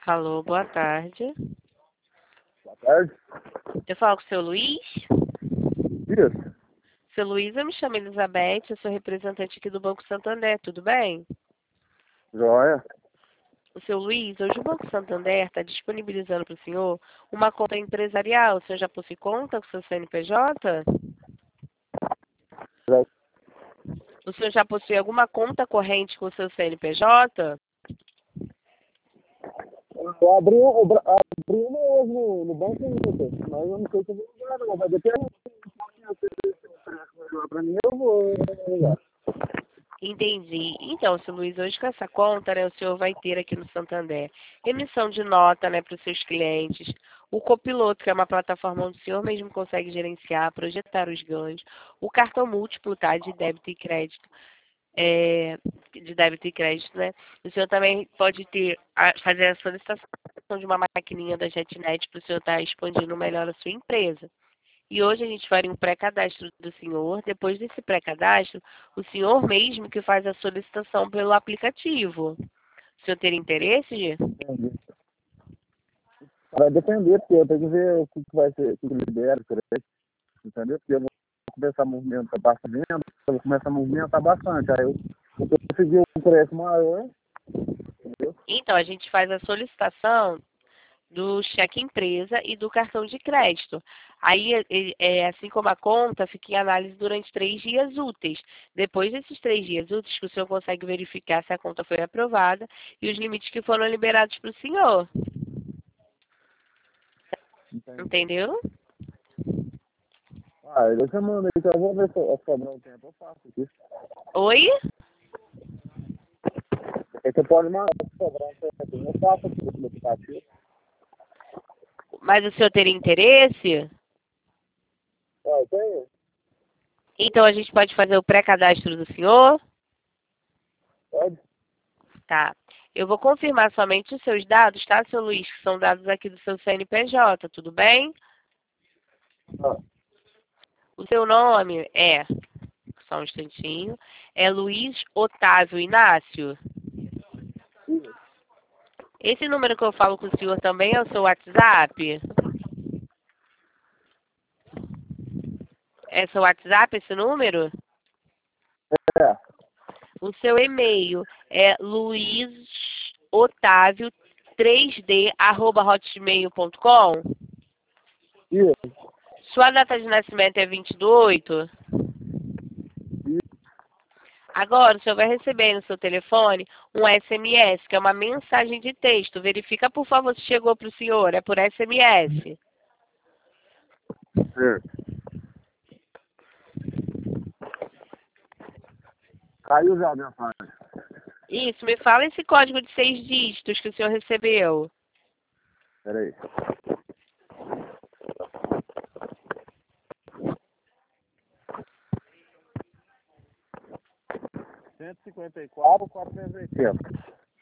Alô, boa tarde. Boa tarde. Eu falo com o seu Luiz? Isso. Seu Luiz, eu me chamo Elizabeth, eu sou representante aqui do Banco Santander, tudo bem? Joia. O seu Luiz, hoje o Banco Santander está disponibilizando para o senhor uma conta empresarial. O senhor já possui conta com o seu CNPJ? Já O senhor já possui alguma conta corrente com o seu CNPJ? eu abri uma hoje no banco, mas eu não sei se eu vou usar, não. Vai depender. Para mim, eu vou usar. Entendi. Então, seu Luiz, hoje com essa conta, né, o senhor vai ter aqui no Santander emissão de nota, né, para os seus clientes, o copiloto, que é uma plataforma onde o senhor mesmo consegue gerenciar, projetar os ganhos, o cartão múltiplo, tá, de débito e crédito, de débito e crédito, né? O senhor também pode fazer a solicitação de uma maquininha da JetNet para o senhor estar expandindo melhor a sua empresa. E hoje a gente faria um pré-cadastro do senhor. Depois desse pré-cadastro, o senhor mesmo que faz a solicitação pelo aplicativo. O senhor ter interesse, Gê? Entendi. Vai depender, porque eu tenho que ver o que vai ser, o que libera, entendeu? Porque eu vou começar a movimentar bastante, eu vou começar a movimentar bastante. Aí eu consegui um preço maior, entendeu? Então, a gente faz a solicitação do cheque empresa e do cartão de crédito. Aí, assim como a conta, fica em análise durante 3 dias úteis. Depois desses 3 dias úteis, que o senhor consegue verificar se a conta foi aprovada e os limites que foram liberados para o senhor. Entendi. Entendeu? Ah, deixa eu mandar, então eu vou ver se eu sobrar um tempo, eu faço aqui. Oi? Aí você pode mandar se sobrar um tempo, eu faço aqui no aplicativo. Mas o senhor teria interesse? Ah, tem? Então a gente pode fazer o pré-cadastro do senhor? Pode? Tá. Eu vou confirmar somente os seus dados, tá, seu Luiz? Que são dados aqui do seu CNPJ, tudo bem? Ah, O seu nome só um instantinho, é Luiz Otávio Inácio. isso. Esse número que eu falo com o senhor também é o seu WhatsApp? É seu WhatsApp esse número? É, O seu e-mail é luizotávio3d@hotmail.com. isso. Sua data de nascimento é 20/8. Agora, o senhor vai receber no seu telefone um SMS, que é uma mensagem de texto. Verifica, por favor, se chegou para o senhor. É por SMS. Certo. Caiu já a mensagem. Isso, me fala esse código de 6 dígitos que o senhor recebeu. Peraí. 154.480.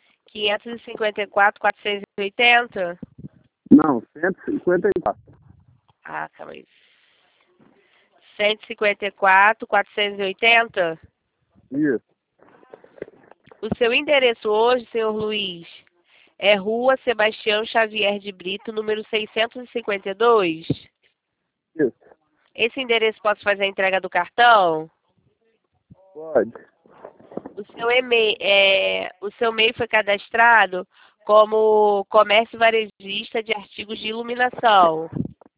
554.480. Não, 154. Ah, calma aí. 154.480. Isso. O seu endereço hoje, senhor Luiz, é Rua Sebastião Xavier de Brito, número 652. Isso. Esse endereço posso fazer a entrega do cartão? Pode. O seu e-mail foi cadastrado como comércio varejista de artigos de iluminação.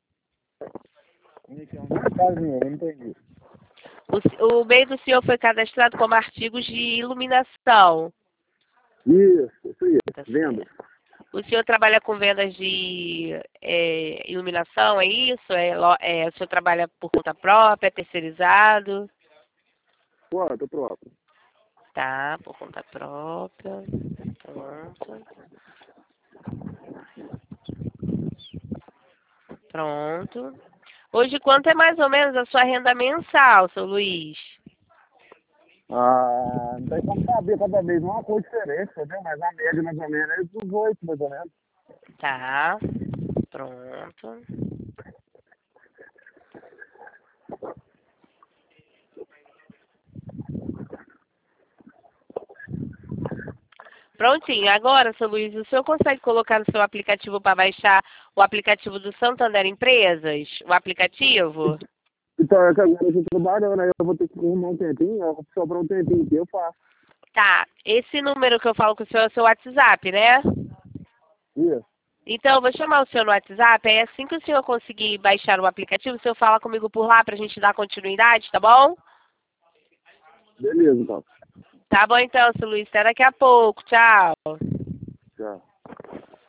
Então, não é casinha, eu não entendi. O e-mail do senhor foi cadastrado como artigos de iluminação. Isso aí. Tá Venda. certo. O senhor trabalha com vendas de iluminação, é isso? O senhor trabalha por conta própria, é terceirizado? Pronto, pronto. Tá, por conta própria. Pronto. Pronto. Hoje, quanto é mais ou menos a sua renda mensal, seu Luiz? Ah, não tem como saber cada vez uma coisa diferente, entendeu? Mas a média mais ou menos é dos 8, mais ou menos. Tá, pronto. Prontinho. Agora, seu Luiz, o senhor consegue colocar no seu aplicativo para baixar o aplicativo do Santander Empresas? O aplicativo? Então, é que agora eu tô trabalhando, aí eu vou ter que arrumar um tempinho, ó, sobrar um tempinho que eu faço. Tá. Esse número que eu falo com o senhor é o seu WhatsApp, né? Isso. Então, eu vou chamar o senhor no WhatsApp. Aí, assim que o senhor conseguir baixar o aplicativo, o senhor fala comigo por lá pra gente dar continuidade, tá bom? Beleza, então. Tá bom então, seu Luiz. Até daqui a pouco. Tchau. Tchau.